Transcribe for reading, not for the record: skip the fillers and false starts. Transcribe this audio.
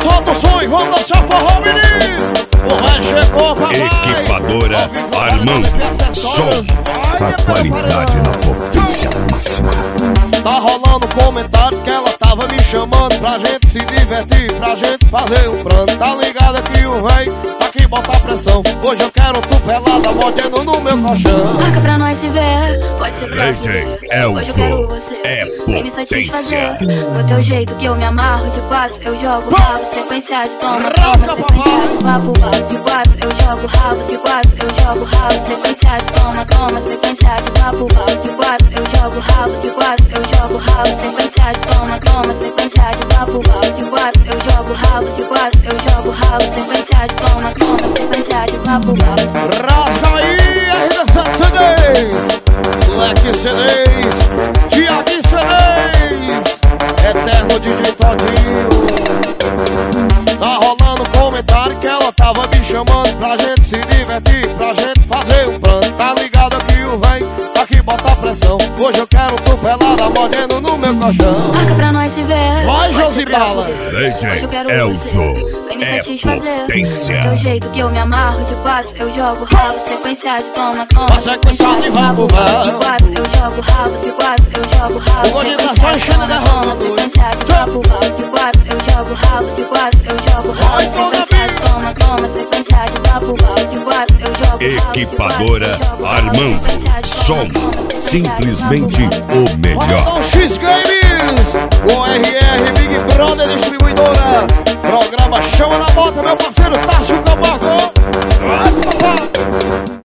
solta o som e vamos dançar forró, menino. O rei chegou, papai. Equipadora Armando. Som. A qualidade na potência máxima. Tá rolando comentário que ela tava me chamando pra gente se divertir, pra gente fazer um plano. Tá ligado que o rei tá aqui botar pressão. Hoje eu quero tu pelada, mordendo no meu colchão. Marca pra nós se ver, pode ser pra DJ você. Elzo Hoje eu quero você, é vem me satisfazer. potência. Do teu jeito que eu me amarro, de 4 eu jogo rabo, sequência de toma, toma, Rasga, sequência de papo, de 4 eu jogo rabo, de 4 eu jogo rabo, sequência de toma, toma, sequência de papo, de 4 eu jogo rabo, de 4 eu jogo rabo, sequência de toma, toma, sequência de papo, de 4 eu jogo rabo, de 4 eu jogo rabo, sequência de toma, toma, sequência de papo. Rasga aí, RD7 CDs, Black CDs, Tiago CDs, Eterno DJ Todinho. Tá rolando comentário que ela tava me chamando pra gente se divertir, pra gente fazer um plano. Tá ligado que o rei tá aqui bota pressão. Hoje eu quero tu pelada, mordendo no meu colchão. Marca pra nós se ver, Vai, Josibala. DJ Elzo é potência. do jeito que eu me amarro, de 4 eu jogo rabo, sequência de toma, toma, A sequência de vapo, de 4 eu jogo rabo, de 4 eu jogo rabo, O gordinho tá só enchendo de rabo, sequência de vapo, de 4 eu jogo rabo, de 4 eu jogo rabo, sequência de toma, toma, sequência de vapo, de 4 eu jogo rabo. Equipadora Armando. Som. Simplesmente o Vai melhor. dar um X Games, o RR Big Brother Distribuidora. Programa Chama na Bota, meu parceiro Tássio Camargo.